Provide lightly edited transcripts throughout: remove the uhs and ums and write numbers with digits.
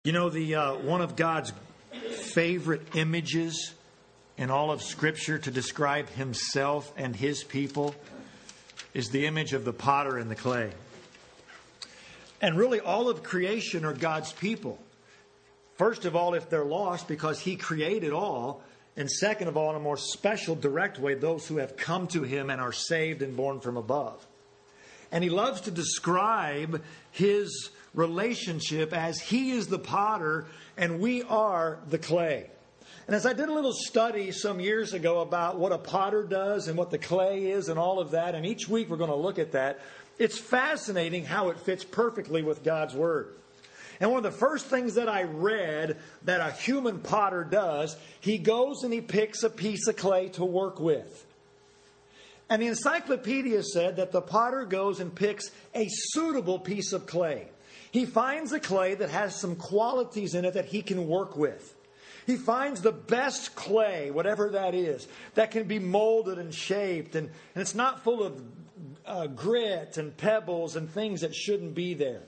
You know, the one of God's favorite images in all of Scripture to describe Himself and His people is the image of the potter and the clay. And really all of creation are God's people. First of all, if they're lost, because He created all. And second of all, in a more special, direct way, those who have come to Him and are saved and born from above. And He loves to describe His relationship as He is the potter and we are the clay. And as I did a little study some years ago about what a potter does and what the clay is and all of that, and each week we're going to look at that, it's fascinating how it fits perfectly with God's Word. And one of the first things that I read that a human potter does, he goes and he picks a piece of clay to work with. And the encyclopedia said that the potter goes and picks a suitable piece of clay. He finds a clay that has some qualities in it that he can work with. He finds the best clay, whatever that is, that can be molded and shaped. And it's not full of grit and pebbles and things that shouldn't be there.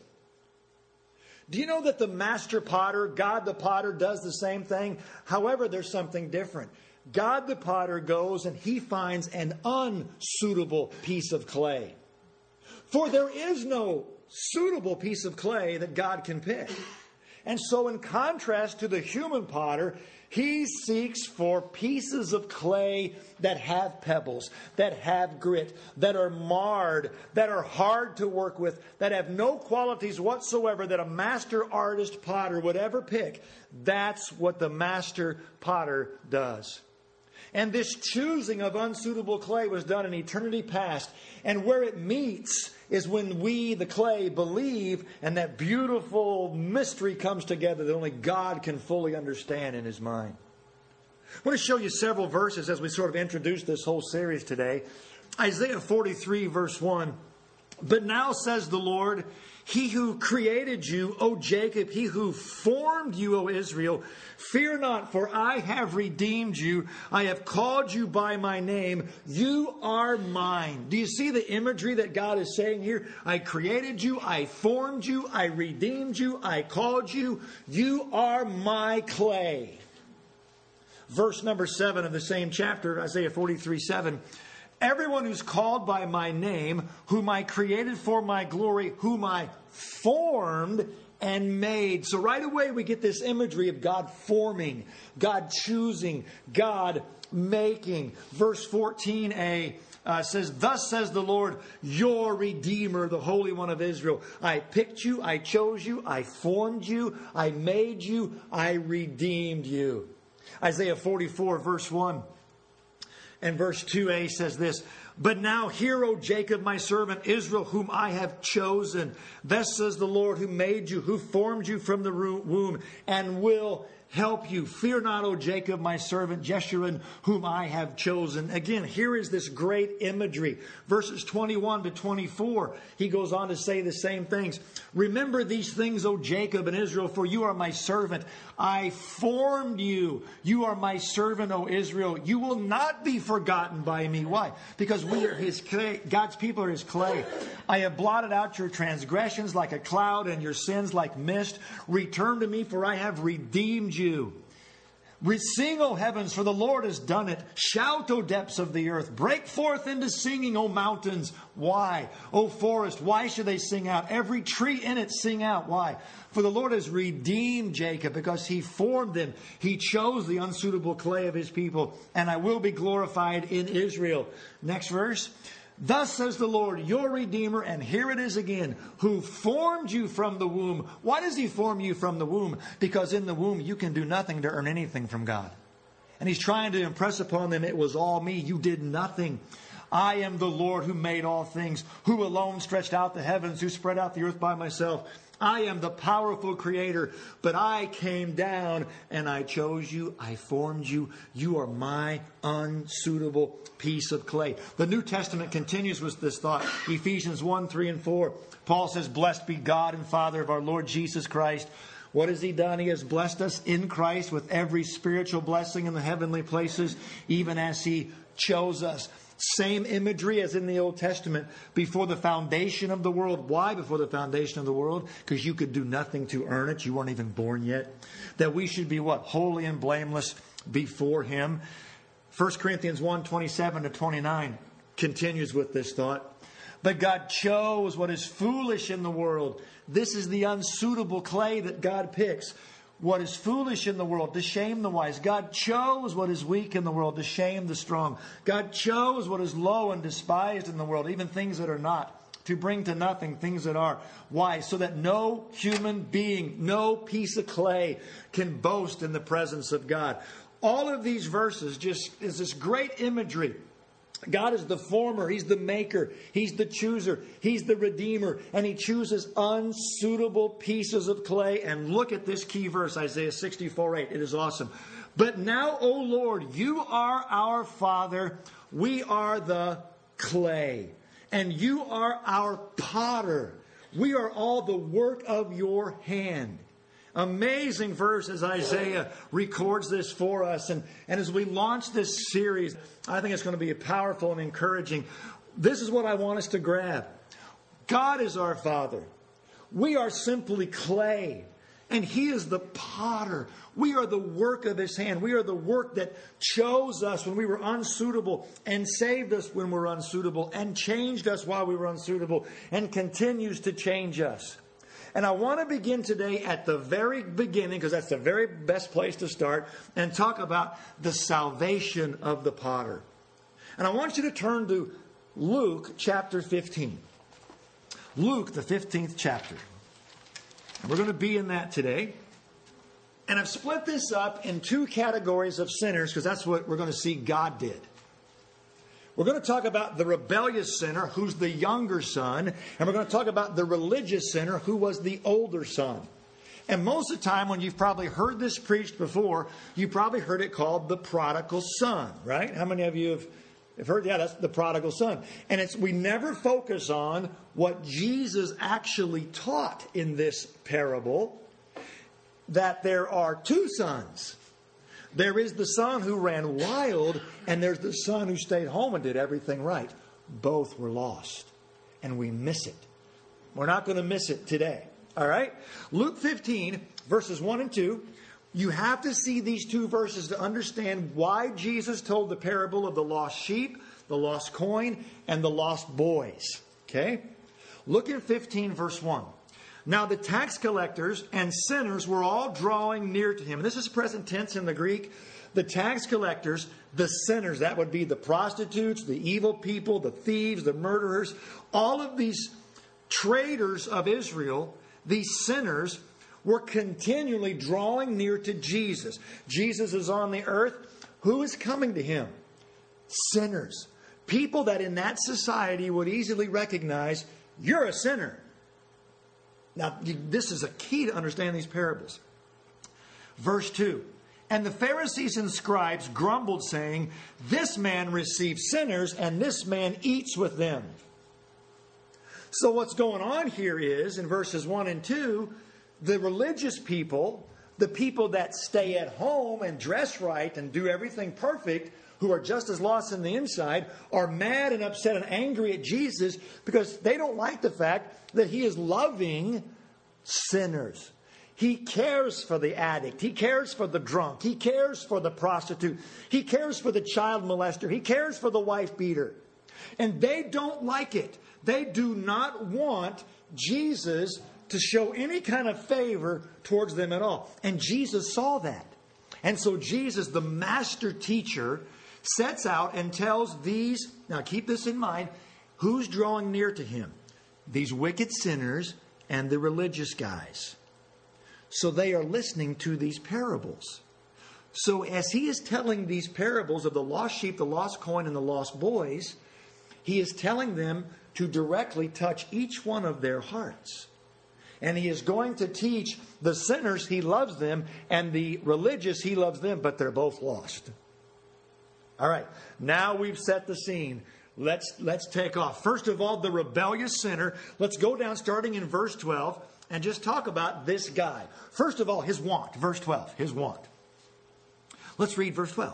Do you know that the master potter, God the potter, does the same thing? However, there's something different. God the potter goes and He finds an unsuitable piece of clay. For there is no suitable piece of clay that God can pick. And so in contrast to the human potter, He seeks for pieces of clay that have pebbles, that have grit, that are marred, that are hard to work with, that have no qualities whatsoever that a master artist potter would ever pick. That's what the master potter does. And this choosing of unsuitable clay was done in eternity past. And where it meets is when we, the clay, believe, and that beautiful mystery comes together that only God can fully understand in His mind. I want to show you several verses as we sort of introduce this whole series today. Isaiah 43 verse 1. But now says the Lord, He who created you, O Jacob, He who formed you, O Israel, fear not, for I have redeemed you. I have called you by my name. You are mine. Do you see the imagery that God is saying here? I created you. I formed you. I redeemed you. I called you. You are my clay. Verse number 7 of the same chapter, Isaiah 43:7. Everyone who's called by my name, whom I created for my glory, whom I formed and made. So right away we get this imagery of God forming, God choosing, God making. Verse 14a says, Thus says the Lord, your Redeemer, the Holy One of Israel. I picked you, I chose you, I formed you, I made you, I redeemed you. Isaiah 44 verse 1. And verse 2a says this, But now hear, O Jacob, my servant, Israel, whom I have chosen. Thus says the Lord, who made you, who formed you from the womb, and will help you. Fear not, O Jacob, my servant, Jeshurun, whom I have chosen. Again, here is this great imagery. Verses 21 to 24, he goes on to say the same things. Remember these things, O Jacob and Israel, for you are my servant. I formed you. You are my servant, O Israel. You will not be forgotten by me. Why? Because we are His clay. God's people are His clay. I have blotted out your transgressions like a cloud and your sins like mist. Return to me, for I have redeemed you. Sing, O heavens, for the Lord has done it. Shout, O depths of the earth. Break forth into singing, O mountains. Why? O forest, why should they sing out? Every tree in it sing out. Why? For the Lord has redeemed Jacob, because He formed them. He chose the unsuitable clay of His people, and I will be glorified in Israel. Next verse. Thus says the Lord, your Redeemer, and here it is again, who formed you from the womb. Why does He form you from the womb? Because in the womb you can do nothing to earn anything from God. And He's trying to impress upon them, it was all me. You did nothing. I am the Lord who made all things, who alone stretched out the heavens, who spread out the earth by myself. I am the powerful Creator, but I came down and I chose you. I formed you. You are my unsuitable piece of clay. The New Testament continues with this thought. Ephesians 1, 3, and 4. Paul says, Blessed be God and Father of our Lord Jesus Christ. What has He done? He has blessed us in Christ with every spiritual blessing in the heavenly places, even as He chose us Same imagery as in the Old Testament. Before the foundation of the world. Why before the foundation of the world? Because you could do nothing to earn it. You weren't even born yet. That we should be what? Holy and blameless before Him. 1 Corinthians 1:27-29 continues with this thought. But God chose what is foolish in the world. This is the unsuitable clay that God picks. What is foolish in the world to shame the wise. God chose what is weak in the world to shame the strong. God chose what is low and despised in the world, even things that are not, to bring to nothing things that are. Why? So that no human being, no piece of clay can boast in the presence of God. All of these verses just is this great imagery. God is the former. He's the maker. He's the chooser. He's the redeemer. And He chooses unsuitable pieces of clay. And look at this key verse, Isaiah 64:8. It is awesome. But now, O Lord, You are our Father. We are the clay. And You are our potter. We are all the work of Your hand. Amazing verse as Isaiah records this for us. And as we launch this series, I think it's going to be powerful and encouraging. This is what I want us to grab. God is our Father. We are simply clay. And He is the potter. We are the work of His hand. We are the work that chose us when we were unsuitable and saved us when we were unsuitable and changed us while we were unsuitable and continues to change us. And I want to begin today at the very beginning, because that's the very best place to start, and talk about the salvation of the potter. And I want you to turn to Luke chapter 15. Luke, the 15th chapter. And we're going to be in that today. And I've split this up in two categories of sinners, because that's what we're going to see God did. We're going to talk about the rebellious sinner, who's the younger son. And we're going to talk about the religious sinner, who was the older son. And most of the time, when you've probably heard this preached before, you probably heard it called the prodigal son, right? How many of you have heard? Yeah, that's the prodigal son. And we never focus on what Jesus actually taught in this parable, that there are two sons. There is the son who ran wild, and there's the son who stayed home and did everything right. Both were lost, and we miss it. We're not going to miss it today. All right? Luke 15, verses 1 and 2. You have to see these two verses to understand why Jesus told the parable of the lost sheep, the lost coin, and the lost boys. Okay? Look at 15, verse 1. Now the tax collectors and sinners were all drawing near to Him. And this is present tense in the Greek. The tax collectors, the sinners, that would be the prostitutes, the evil people, the thieves, the murderers, all of these traitors of Israel, these sinners, were continually drawing near to Jesus. Jesus is on the earth. Who is coming to Him? Sinners. People that in that society would easily recognize, you're a sinner. Now, this is a key to understand these parables. Verse 2. And the Pharisees and scribes grumbled, saying, this man receives sinners, and this man eats with them. So what's going on here is, in verses 1 and 2, the religious people, the people that stay at home and dress right and do everything perfect, who are just as lost in the inside, are mad and upset and angry at Jesus because they don't like the fact that He is loving sinners. He cares for the addict. He cares for the drunk. He cares for the prostitute. He cares for the child molester. He cares for the wife beater. And they don't like it. They do not want Jesus to show any kind of favor towards them at all. And Jesus saw that. And so Jesus, the master teacher, sets out and tells these, now keep this in mind, who's drawing near to Him? These wicked sinners and the religious guys. So they are listening to these parables. So as He is telling these parables of the lost sheep, the lost coin, and the lost boys, He is telling them to directly touch each one of their hearts. And He is going to teach the sinners He loves them, and the religious He loves them, but they're both lost. All right, now we've set the scene. Let's take off. First of all, the rebellious sinner. Let's go down starting in verse 12 and just talk about this guy. First of all, his want. Verse 12, his want. Let's read verse 12.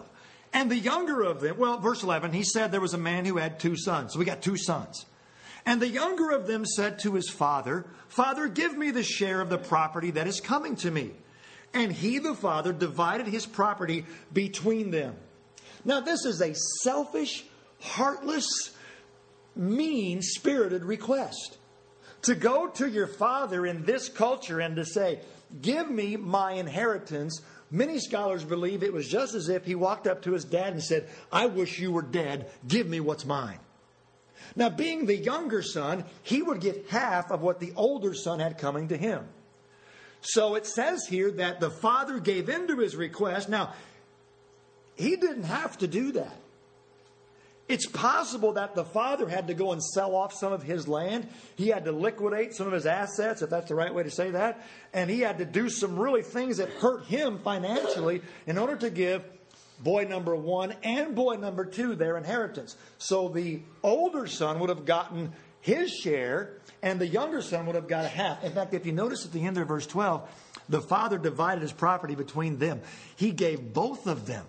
And the younger of them, well, verse 11, he said there was a man who had 2 sons. So we got 2 sons. And the younger of them said to his father, Father, give me the share of the property that is coming to me. And he, the father, divided his property between them. Now, this is a selfish, heartless, mean-spirited request. To go to your father in this culture and to say, give me my inheritance. Many scholars believe it was just as if he walked up to his dad and said, I wish you were dead. Give me what's mine. Now, being the younger son, he would get half of what the older son had coming to him. So it says here that the father gave in to his request. Now, he didn't have to do that. It's possible that the father had to go and sell off some of his land. He had to liquidate some of his assets, if that's the right way to say that. And he had to do some really things that hurt him financially in order to give boy number 1 and boy number 2 their inheritance. So the older son would have gotten his share, and the younger son would have got a half. In fact, if you notice at the end of verse 12, the father divided his property between them. He gave both of them.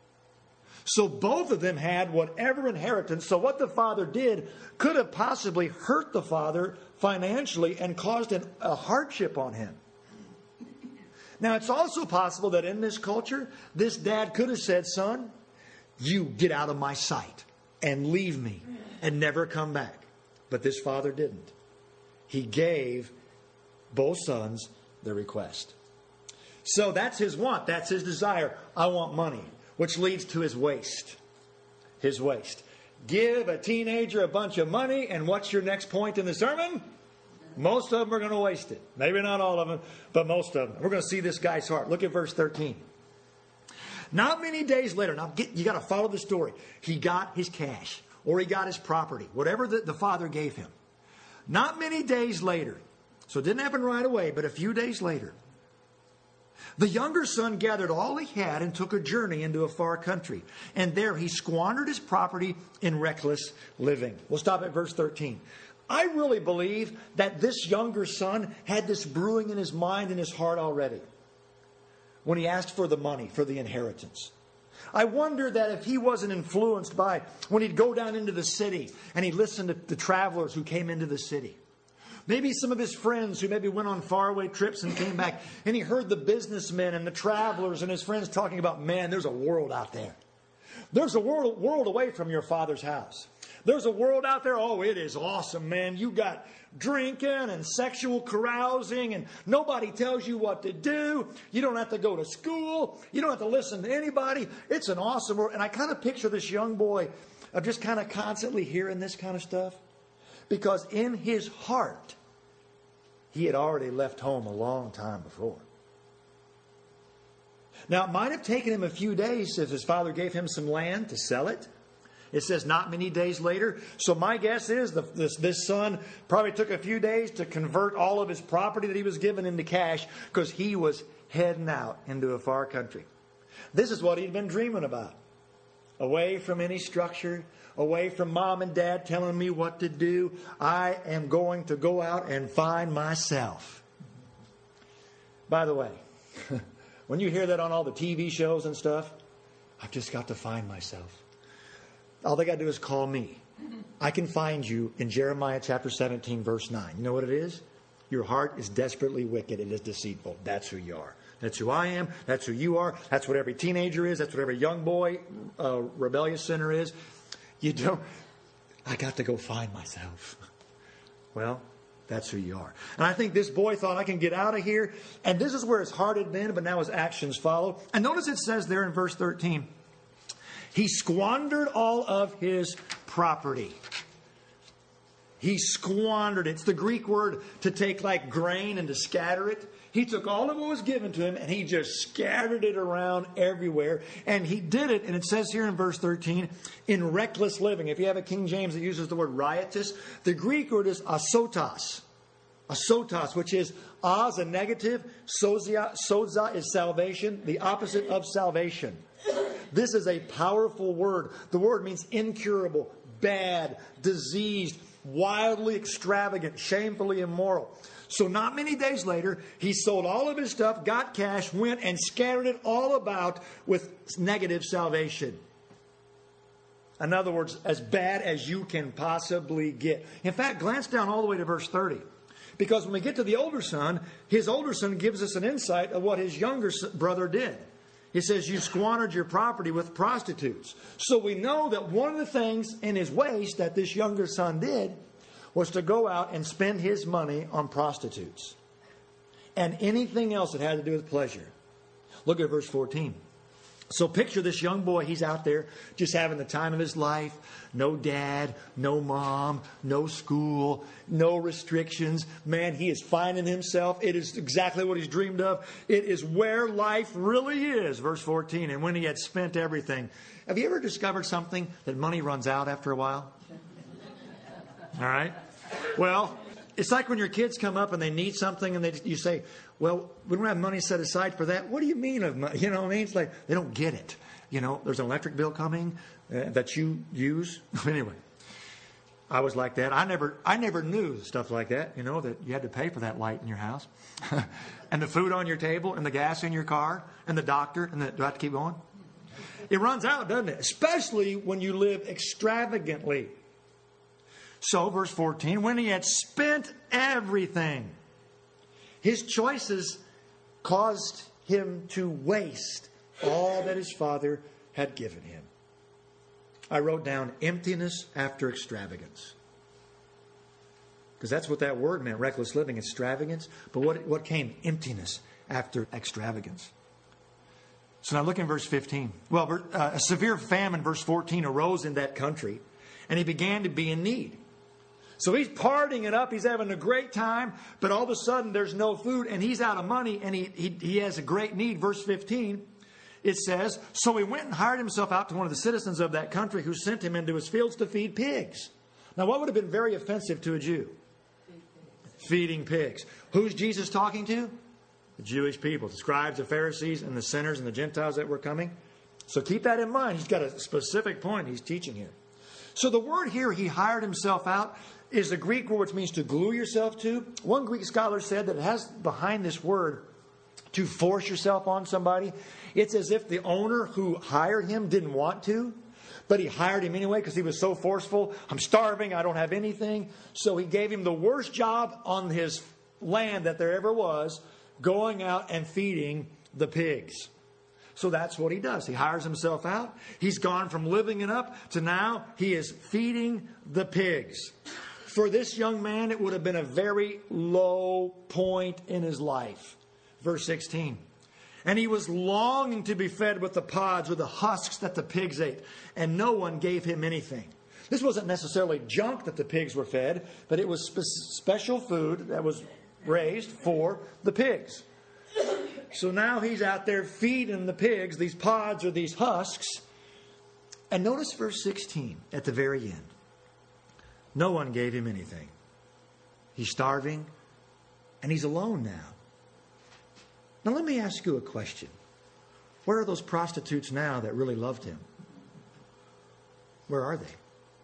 So both of them had whatever inheritance. So what the father did could have possibly hurt the father financially and caused a hardship on him. Now, it's also possible that in this culture, this dad could have said, son, you get out of my sight and leave me and never come back. But this father didn't. He gave both sons their request. So that's his want. That's his desire. I want money. Which leads to his waste. His waste. Give a teenager a bunch of money, and what's your next point in the sermon? Most of them are going to waste it. Maybe not all of them, but most of them. We're going to see this guy's heart. Look at verse 13. Not many days later, now you got to follow the story. He got his cash, or he got his property, whatever the father gave him. Not many days later, so it didn't happen right away, but a few days later, the younger son gathered all he had and took a journey into a far country. And there he squandered his property in reckless living. We'll stop at verse 13. I really believe that this younger son had this brewing in his mind and his heart already when he asked for the money, for the inheritance. I wonder that if he wasn't influenced by when he'd go down into the city and he'd listen to the travelers who came into the city. Maybe some of his friends who maybe went on faraway trips and came back, and he heard the businessmen and the travelers and his friends talking about, man, there's a world out there. There's a world away from your father's house. There's a world out there. Oh, it is awesome, man. You got drinking and sexual carousing, and nobody tells you what to do. You don't have to go to school. You don't have to listen to anybody. It's an awesome world. And I kind of picture this young boy of just kind of constantly hearing this kind of stuff. Because in his heart, he had already left home a long time before. Now, it might have taken him a few days if his father gave him some land to sell it. It says not many days later. So my guess is this son probably took a few days to convert all of his property that he was given into cash because he was heading out into a far country. This is what he'd been dreaming about. Away from any structure, away from mom and dad telling me what to do. I am going to go out and find myself. By the way, when you hear that on all the TV shows and stuff, I've just got to find myself. All they got to do is call me. I can find you in Jeremiah chapter 17, verse 9. You know what it is? Your heart is desperately wicked. It is deceitful. That's who you are. That's who I am. That's who you are. That's what every teenager is. That's what every young boy, rebellious sinner is. You don't. I got to go find myself. Well, that's who you are. And I think this boy thought, I can get out of here. And this is where his heart had been, but now his actions follow. And notice it says there in verse 13, he squandered all of his property. He squandered it. It's the Greek word to take like grain and to scatter it. He took all of what was given to him and he just scattered it around everywhere. And he did it, and it says here in verse 13, in reckless living. If you have a King James that uses the word riotous, the Greek word is asotos. Asotos, which is as a negative, soza is salvation, the opposite of salvation. This is a powerful word. The word means incurable, bad, diseased, wildly extravagant, shamefully immoral. So not many days later, he sold all of his stuff, got cash, went and scattered it all about with negative salvation. In other words, as bad as you can possibly get. In fact, glance down all the way to verse 30. Because when we get to the older son, his older son gives us an insight of what his younger brother did. He says, you squandered your property with prostitutes. So we know that one of the things in his waste that this younger son did was to go out and spend his money on prostitutes. And anything else that had to do with pleasure. Look at verse 14. So picture this young boy, he's out there just having the time of his life. No dad, no mom, no school, no restrictions. Man, he is finding himself. It is exactly what he's dreamed of. It is where life really is. Verse 14, and when he had spent everything. Have you ever discovered something that money runs out after a while? All right. Well, it's like when your kids come up and they need something and you say, well, we don't have money set aside for that. What do you mean of money? You know what I mean? It's like they don't get it. You know, there's an electric bill coming that you use. Anyway, I was like that. I never knew stuff like that, you know, that you had to pay for that light in your house and the food on your table and the gas in your car and the doctor. And do I have to keep going? It runs out, doesn't it? Especially when you live extravagantly. So, verse 14, when he had spent everything, his choices caused him to waste all that his father had given him. I wrote down emptiness after extravagance. Because that's what that word meant, reckless living, extravagance. But what came? Emptiness after extravagance. So now look in verse 15. Well, a severe famine, verse 14, arose in that country, and he began to be in need. So he's partying it up. He's having a great time. But all of a sudden, there's no food. And he's out of money. And he has a great need. Verse 15, it says, so he went and hired himself out to one of the citizens of that country who sent him into his fields to feed pigs. Now, what would have been very offensive to a Jew? Feeding pigs. Who's Jesus talking to? The Jewish people. The scribes, the Pharisees, and the sinners and the Gentiles that were coming. So keep that in mind. He's got a specific point he's teaching here. So the word here, he hired himself out, is the Greek word which means to glue yourself to. One Greek scholar said that it has behind this word to force yourself on somebody. It's as if the owner who hired him didn't want to, but he hired him anyway because he was so forceful. I'm starving. I don't have anything. So he gave him the worst job on his land that there ever was, going out and feeding the pigs. So that's what he does. He hires himself out. He's gone from living it up to now he is feeding the pigs. For this young man, it would have been a very low point in his life. Verse 16. And he was longing to be fed with the pods or the husks that the pigs ate. And no one gave him anything. This wasn't necessarily junk that the pigs were fed, but it was special food that was raised for the pigs. So now he's out there feeding the pigs, these pods or these husks. And notice verse 16 at the very end. No one gave him anything. He's starving and he's alone now. Now let me ask you a question. Where are those prostitutes now that really loved him? Where are they?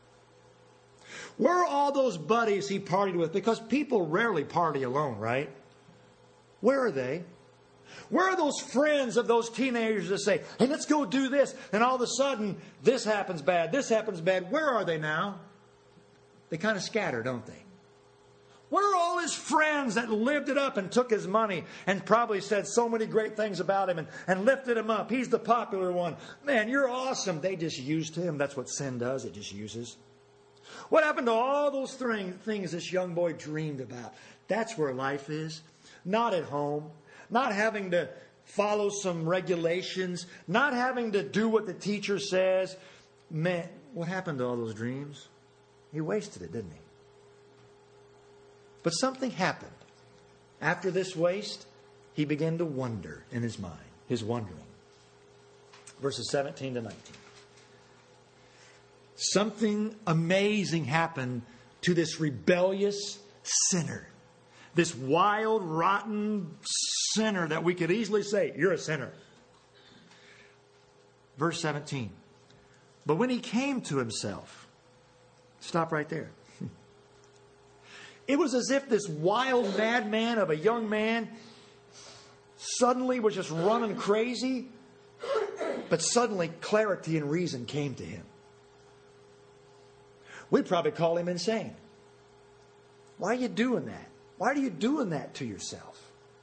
Where are all those buddies he partied with? Because people rarely party alone, right? Where are they? Where are those friends of those teenagers that say, hey, let's go do this. And all of a sudden, this happens bad, this happens bad. Where are they now? They kind of scatter, don't they? Where are all his friends that lived it up and took his money and probably said so many great things about him and lifted him up? He's the popular one. Man, you're awesome. They just used him. That's what sin does. It just uses. What happened to all those things this young boy dreamed about? That's where life is. Not at home. Not having to follow some regulations. Not having to do what the teacher says. Man, what happened to all those dreams? He wasted it, didn't he? But something happened. After this waste, he began to wonder in his mind. His wondering. Verses 17 to 19. Something amazing happened to this rebellious sinner. This wild, rotten sinner that we could easily say, you're a sinner. Verse 17. But when he came to himself, stop right there. It was as if this wild madman of a young man suddenly was just running crazy, but suddenly clarity and reason came to him. we'd probably call him insane. Why are you doing that? Why are you doing that to yourself?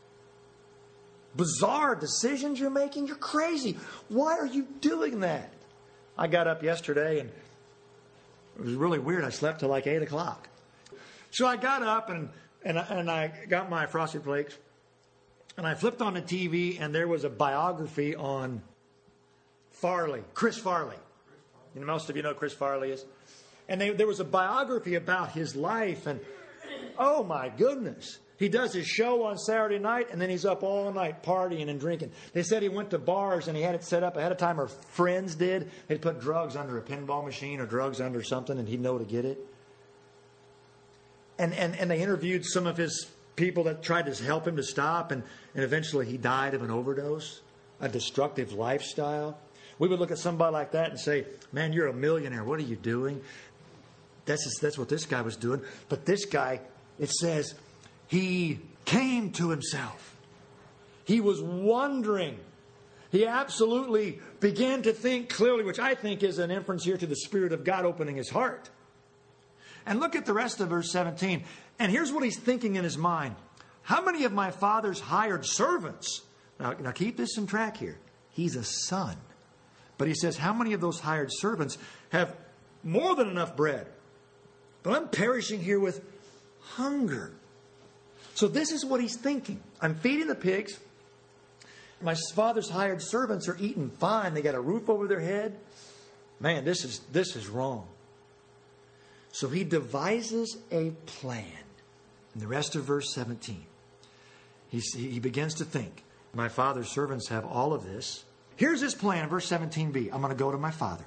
Bizarre decisions you're making? You're crazy. Why are you doing that? I got up yesterday and it was really weird. I slept till like 8 o'clock. So I got up and I got my Frosted Flakes and I flipped on the TV and there was a biography on Farley, Chris Farley. You know, most of you know who Chris Farley is. And there was a biography about his life and oh my goodness. He does his show on Saturday night, and then he's up all night partying and drinking. They said he went to bars, and he had it set up ahead of time, or friends did. They'd put drugs under a pinball machine or drugs under something, and he'd know to get it. And they interviewed some of his people that tried to help him to stop, and eventually he died of an overdose, a destructive lifestyle. We would look at somebody like that and say, man, you're a millionaire. What are you doing? That's what this guy was doing. But this guy, it says, he came to himself. He was wondering. He absolutely began to think clearly, which I think is an inference here to the Spirit of God opening his heart. And look at the rest of verse 17. And here's what he's thinking in his mind. How many of my father's hired servants? Now keep this in track here. He's a son. But he says, how many of those hired servants have more than enough bread? But I'm perishing here with hunger. So this is what he's thinking. I'm feeding the pigs. My father's hired servants are eating fine. They got a roof over their head. Man, this is wrong. So he devises a plan. In the rest of verse 17, he begins to think, my father's servants have all of this. Here's his plan, verse 17b. I'm going to go to my father.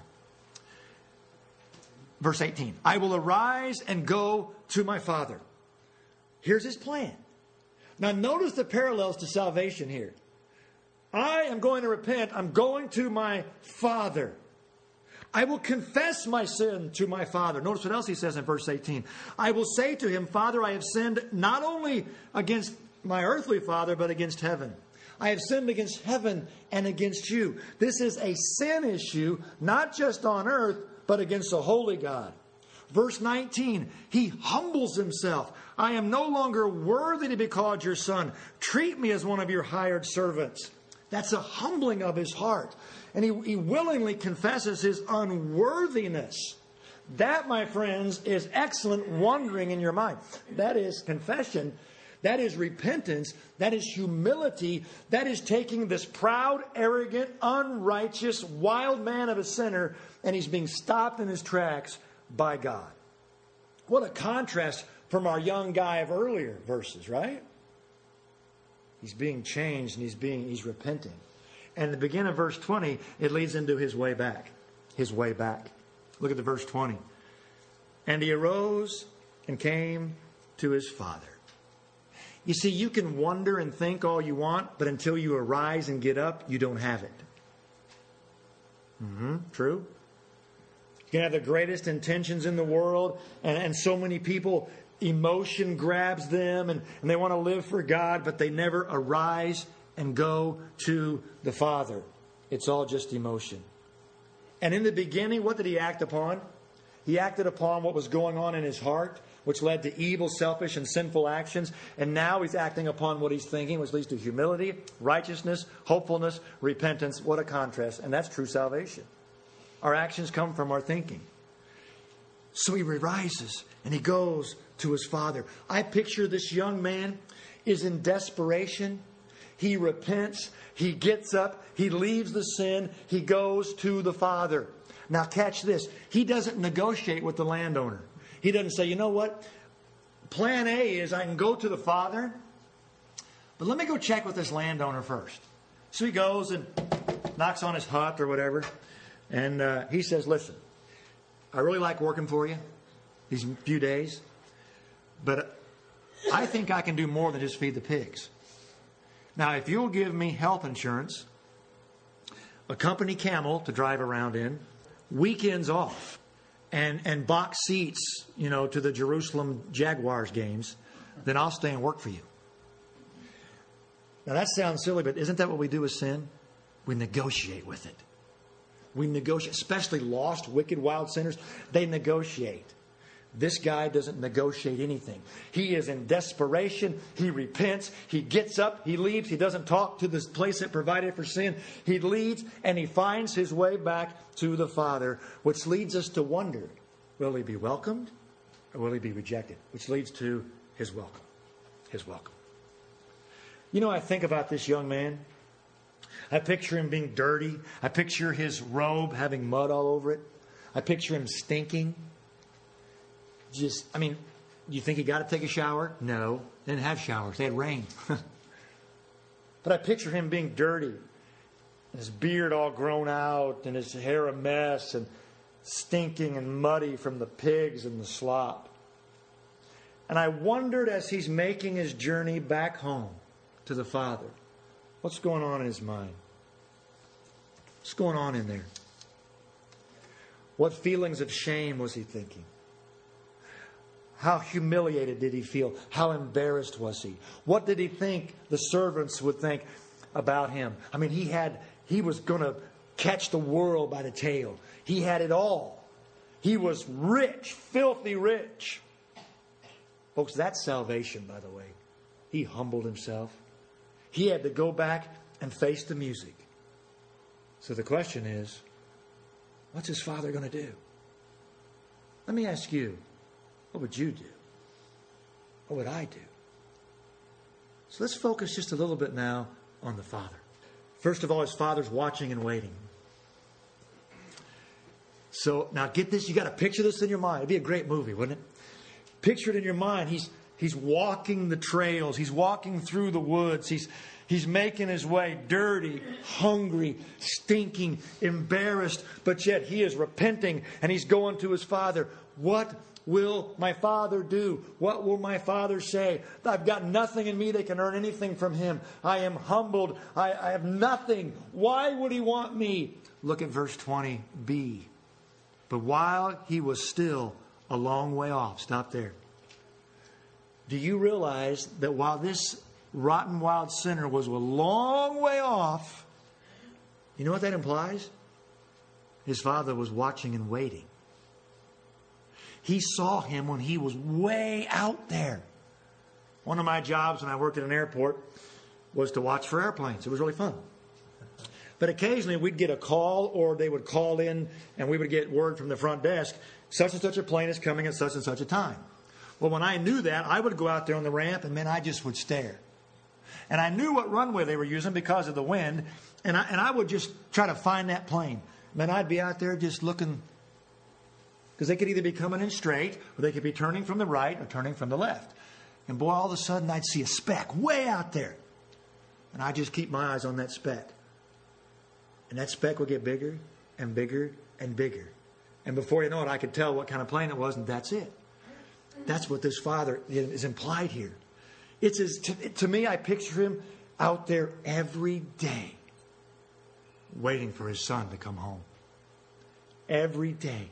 Verse 18, I will arise and go to my father. Here's his plan. Now notice the parallels to salvation here. I am going to repent. I'm going to my father. I will confess my sin to my father. Notice what else he says in verse 18. I will say to him, Father, I have sinned not only against my earthly father, but against heaven. I have sinned against heaven and against you. This is a sin issue, not just on earth, but against the holy God. Verse 19, he humbles himself. I am no longer worthy to be called your son. Treat me as one of your hired servants. That's a humbling of his heart. And he willingly confesses his unworthiness. That, my friends, is excellent wondering in your mind. That is confession. That is repentance. That is humility. That is taking this proud, arrogant, unrighteous, wild man of a sinner, and he's being stopped in his tracks by God. What a contrast from our young guy of earlier verses, right? He's being changed and he's repenting. And at the beginning of verse 20, it leads into his way back. His way back. Look at the verse 20. And he arose and came to his father. You see, you can wonder and think all you want, but until you arise and get up, you don't have it. True? You can have the greatest intentions in the world, and so many people, emotion grabs them, and they want to live for God, but they never arise and go to the Father. It's all just emotion. And in the beginning, what did he act upon? He acted upon what was going on in his heart, which led to evil, selfish, and sinful actions. And now he's acting upon what he's thinking, which leads to humility, righteousness, hopefulness, repentance. What a contrast. And that's true salvation. Our actions come from our thinking. So he rises and he goes to his father. I picture this young man is in desperation. He repents. He gets up. He leaves the sin. He goes to the father. Now catch this. He doesn't negotiate with the landowner. He doesn't say, you know what? Plan A is I can go to the father, but let me go check with this landowner first. So he goes and knocks on his hut or whatever. And he says, listen, I really like working for you these few days, but I think I can do more than just feed the pigs. Now, if you'll give me health insurance, a company camel to drive around in, weekends off, and box seats, to the Jerusalem Jaguars games, then I'll stay and work for you. Now, that sounds silly, but isn't that what we do with sin? We negotiate with it. We negotiate, especially lost, wicked, wild sinners. They negotiate. This guy doesn't negotiate anything. He is in desperation. He repents. He gets up. He leaves. He doesn't talk to this place that provided for sin. He leaves and he finds his way back to the Father, which leads us to wonder, will he be welcomed or will he be rejected? Which leads to his welcome. His welcome. You know, I think about this young man. I picture him being dirty. I picture his robe having mud all over it. I picture him stinking. You think he got to take a shower? No. They didn't have showers. They had rain. But I picture him being dirty. And his beard all grown out and his hair a mess and stinking and muddy from the pigs and the slop. And I wondered as he's making his journey back home to the Father, what's going on in his mind? What's going on in there? What feelings of shame was he thinking? How humiliated did he feel? How embarrassed was he? What did he think the servants would think about him? I mean, he was going to catch the world by the tail. He had it all. He was rich, filthy rich. Folks, that's salvation, by the way. He humbled himself. He had to go back and face the music. So the question is, what's his Father going to do? Let me ask you, what would you do? What would I do? So let's focus just a little bit now on the Father. First of all, his Father's watching and waiting. So now get this, you got to picture this in your mind. It'd be a great movie, wouldn't it? Picture it in your mind. He's walking the trails. He's walking through the woods. He's making his way dirty, hungry, stinking, embarrassed, but yet he is repenting and he's going to his Father. What will my Father do? What will my Father say? I've got nothing in me that can earn anything from him. I am humbled. I have nothing. Why would he want me? Look at verse 20b. But while he was still a long way off, stop there. Do you realize that while this rotten, wild sinner was a long way off, you know what that implies? His Father was watching and waiting. He saw him when he was way out there. One of my jobs when I worked at an airport was to watch for airplanes. It was really fun. But occasionally we'd get a call or they would call in and we would get word from the front desk, such and such a plane is coming at such and such a time. Well, when I knew that, I would go out there on the ramp and I just would stare. And I knew what runway they were using because of the wind. And I would just try to find that plane. I'd be out there just looking. Because they could either be coming in straight, or they could be turning from the right or turning from the left. And boy, all of a sudden I'd see a speck way out there. And I'd just keep my eyes on that speck. And that speck would get bigger and bigger and bigger. And before you know it, I could tell what kind of plane it was, and that's it. That's what this Father is implied here. To me, I picture him out there every day, waiting for his Son to come home. Every day.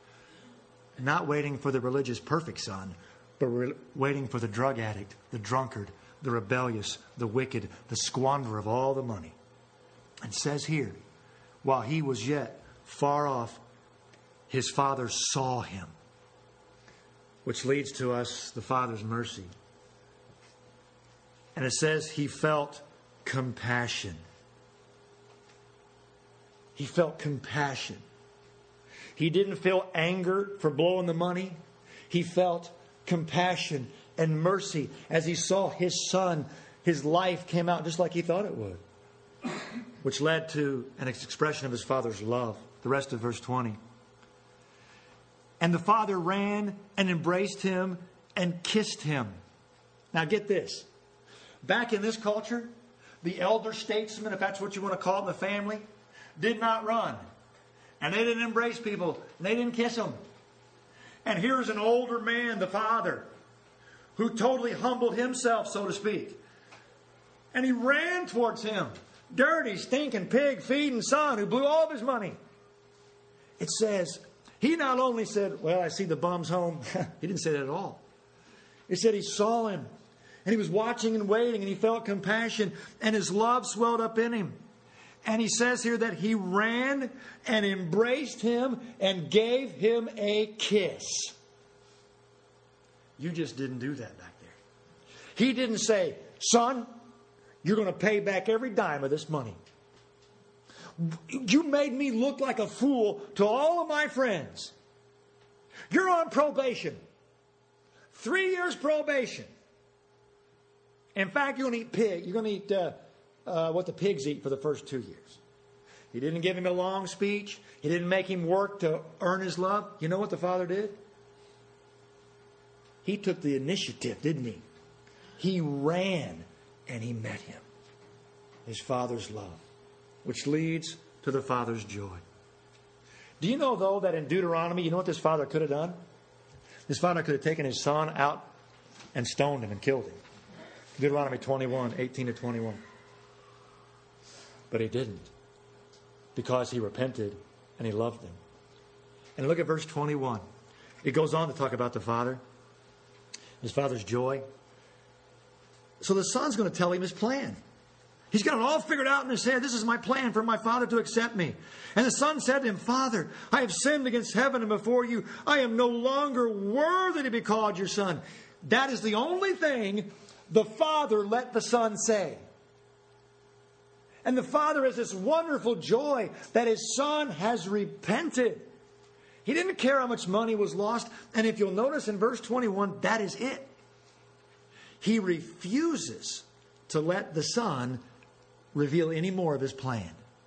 Not waiting for the religious perfect son, but waiting for the drug addict, the drunkard, the rebellious, the wicked, the squanderer of all the money. And says here, while he was yet far off, his Father saw him. Which leads to us the Father's mercy. And it says he felt compassion. He felt compassion. He didn't feel anger for blowing the money. He felt compassion and mercy as he saw his son, his life came out just like he thought it would. Which led to an expression of his Father's love. The rest of verse 20. And the Father ran and embraced him and kissed him. Now get this. Back in this culture, the elder statesman, if that's what you want to call it in the family, did not run. And they didn't embrace people. And they didn't kiss them. And here's an older man, the Father, who totally humbled himself, so to speak. And he ran towards him. Dirty, stinking, pig, feeding son who blew all of his money. It says, he not only said, well, I see the bums home. He didn't say that at all. It said he saw him. And he was watching and waiting. And he felt compassion. And his love swelled up in him. And he says here that he ran and embraced him and gave him a kiss. You just didn't do that back there. He didn't say, son, you're going to pay back every dime of this money. You made me look like a fool to all of my friends. You're on probation. 3 years probation. In fact, you're going to eat pig. You're going to eat what the pigs eat for the first 2 years. He didn't give him a long speech. He didn't make him work to earn his love. You know what the father did? He took the initiative, didn't he? He ran and he met him. His father's love, which leads to the father's joy. Do you know, though, that in Deuteronomy, you know what this father could have done? This father could have taken his son out and stoned him and killed him. Deuteronomy 21, 18 to 21. But he didn't, because he repented and he loved them. And look at verse 21. It goes on to talk about the father, his father's joy. So the son's going to tell him his plan. He's got it all figured out in his head. This is my plan for my father to accept me. And the son said to him, Father, I have sinned against heaven and before you. I am no longer worthy to be called your son. That is the only thing the father let the son say. And the father has this wonderful joy that his son has repented. He didn't care how much money was lost. And if you'll notice in verse 21, that is it. He refuses to let the son reveal any more of his plan.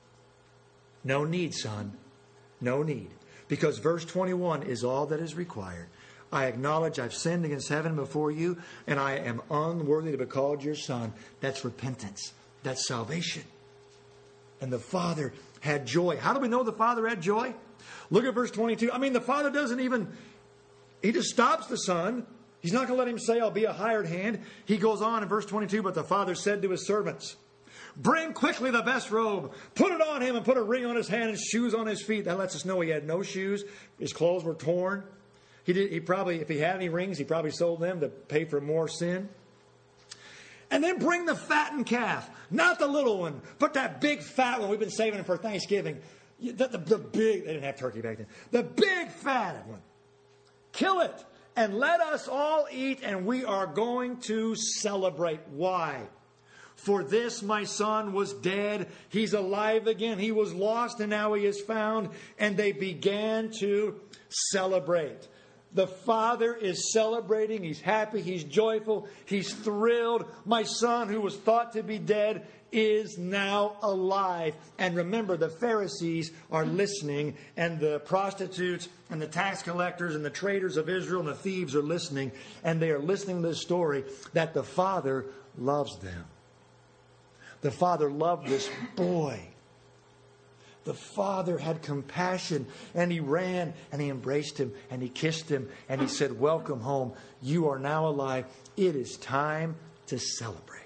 No need, son. No need. Because verse 21 is all that is required. I acknowledge I've sinned against heaven before you, and I am unworthy to be called your son. That's repentance. That's salvation. And the father had joy. How do we know the father had joy? Look at verse 22. I mean, the father doesn't even... He just stops the son. He's not going to let him say, I'll be a hired hand. He goes on in verse 22, but the father said to his servants, bring quickly the best robe, put it on him, and put a ring on his hand and shoes on his feet. That lets us know he had no shoes. His clothes were torn. He probably, if he had any rings, he probably sold them to pay for more sin. And then bring the fattened calf, not the little one, but that big fat one we've been saving for Thanksgiving. The big, they didn't have turkey back then. The big fat one. Kill it and let us all eat, and we are going to celebrate. Why? For this my son was dead. He's alive again. He was lost and now he is found. And they began to celebrate. The father is celebrating. He's happy. He's joyful. He's thrilled. My son, who was thought to be dead, is now alive. And remember, the Pharisees are listening, and the prostitutes and the tax collectors and the traders of Israel and the thieves are listening. And they are listening to this story that the father loves them. The father loved this boy. The father had compassion, and he ran and he embraced him and he kissed him and he said, welcome home. You are now alive. It is time to celebrate.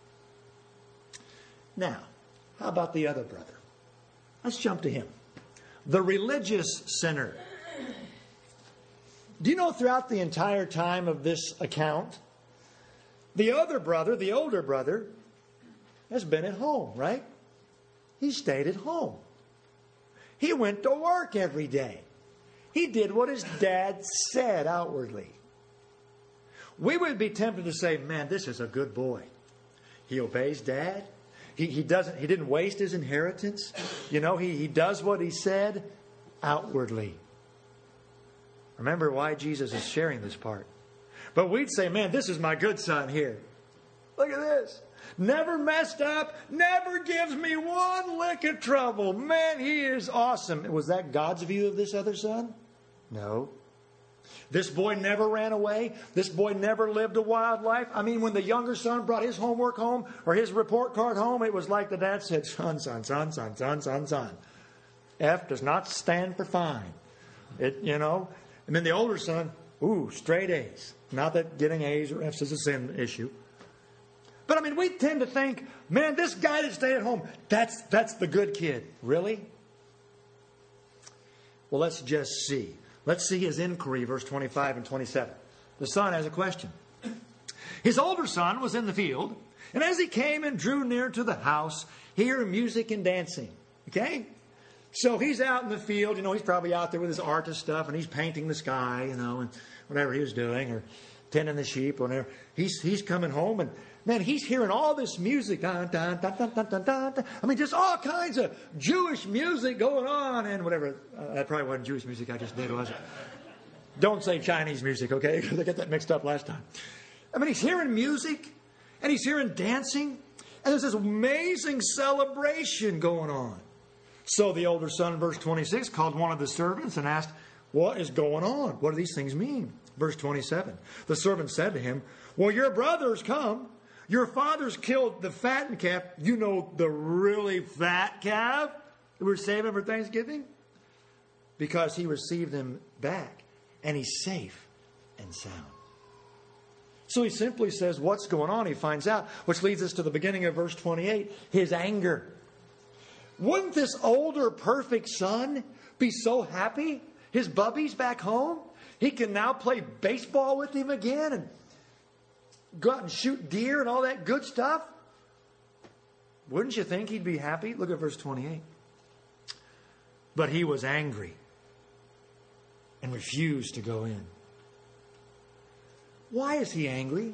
Now, how about the other brother? Let's jump to him. The religious sinner. Do you know throughout the entire time of this account, the other brother, the older brother, has been at home, right? He stayed at home. He went to work every day. He did what his dad said outwardly. We would be tempted to say, man, this is a good boy. He obeys dad. He didn't waste his inheritance. You know, he does what he said outwardly. Remember why Jesus is sharing this part. But we'd say, man, this is my good son here. Look at this. Never messed up. Never gives me one lick of trouble. Man, he is awesome. Was that God's view of this other son? No. This boy never ran away. This boy never lived a wild life. I mean, when the younger son brought his homework home or his report card home, it was like the dad said, son. F does not stand for fine. And then the older son, straight A's. Not that getting A's or F's is a sin issue. But I mean, we tend to think, man, this guy that stayed at home, that's the good kid. Really? Well, let's just see. Let's see his inquiry, verse 25 and 27. The son has a question. His older son was in the field, and as he came and drew near to the house, he heard music and dancing. Okay? So he's out in the field, he's probably out there with his artist stuff, and he's painting the sky, and whatever he was doing, or tending the sheep, whenever he's coming home, and man, he's hearing all this music. Dun, dun, dun, dun, dun, dun, dun. I mean, just all kinds of Jewish music going on, and whatever. That probably wasn't Jewish music I just did, was it? Don't say Chinese music, okay? Because I got that mixed up last time. I mean, he's hearing music, and he's hearing dancing, and there's this amazing celebration going on. So the older son, in verse 26, called one of the servants and asked, what is going on? What do these things mean? Verse 27, the servant said to him, well, your brother's come. Your father's killed the fattened calf. You know, the really fat calf that we're saving for Thanksgiving? Because he received him back, and he's safe and sound. So he simply says, what's going on? He finds out, which leads us to the beginning of verse 28, his anger. Wouldn't this older, perfect son be so happy? His bubby's back home. He can now play baseball with him again and go out and shoot deer and all that good stuff. Wouldn't you think he'd be happy? Look at verse 28. But he was angry and refused to go in. Why is he angry?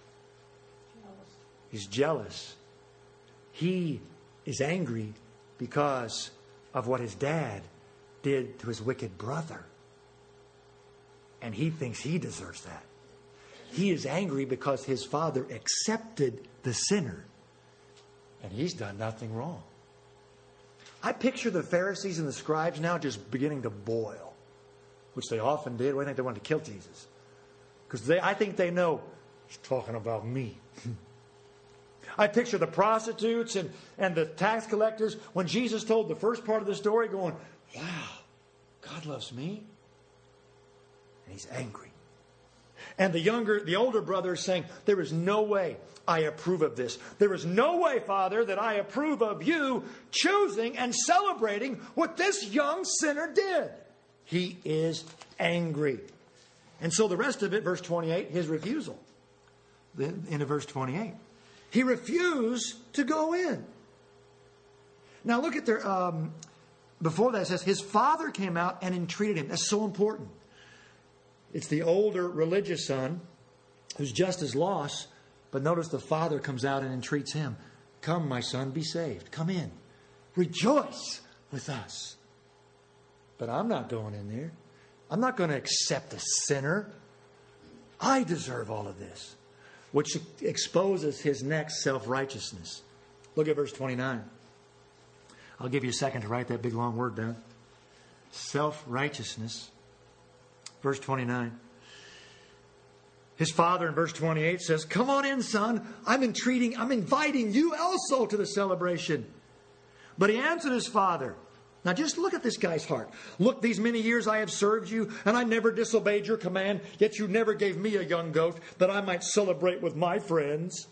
He's jealous. He is angry because of what his dad did to his wicked brother. And he thinks he deserves that. He is angry because his father accepted the sinner. And he's done nothing wrong. I picture the Pharisees and the scribes now just beginning to boil, which they often did. I think they wanted to kill Jesus. Because I think they know, he's talking about me. I picture the prostitutes and the tax collectors when Jesus told the first part of the story going, wow, God loves me. And he's angry. And the older brother is saying, there is no way I approve of this. There is no way, Father, that I approve of you choosing and celebrating what this young sinner did. He is angry. And so the rest of it, verse 28, his refusal. Into verse 28. He refused to go in. Now look at their, before that it says, his father came out and entreated him. That's so important. It's the older religious son who's just as lost, but notice the father comes out and entreats him. Come, my son, be saved. Come in. Rejoice with us. But I'm not going in there. I'm not going to accept a sinner. I deserve all of this. Which exposes his next self-righteousness. Look at verse 29. I'll give you a second to write that big long word down. Self-righteousness. Verse 29. His father in verse 28 says, come on in, son. I'm inviting you also to the celebration. But he answered his father. Now just look at this guy's heart. Look, these many years I have served you, and I never disobeyed your command, yet you never gave me a young goat that I might celebrate with my friends.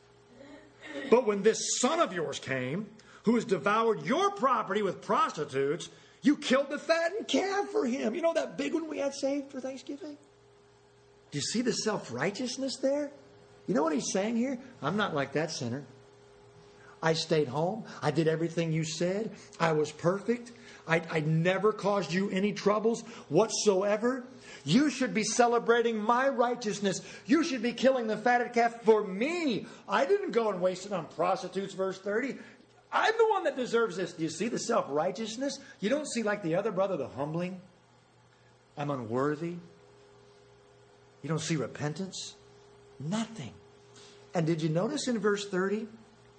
But when this son of yours came, who has devoured your property with prostitutes, you killed the fattened calf for him. You know that big one we had saved for Thanksgiving? Do you see the self-righteousness there? You know what he's saying here? I'm not like that sinner. I stayed home. I did everything you said. I was perfect. I never caused you any troubles whatsoever. You should be celebrating my righteousness. You should be killing the fatted calf for me. I didn't go and waste it on prostitutes, verse 30. I'm the one that deserves this. Do you see the self-righteousness? You don't see like the other brother, the humbling. I'm unworthy. You don't see repentance. Nothing. And did you notice in verse 30?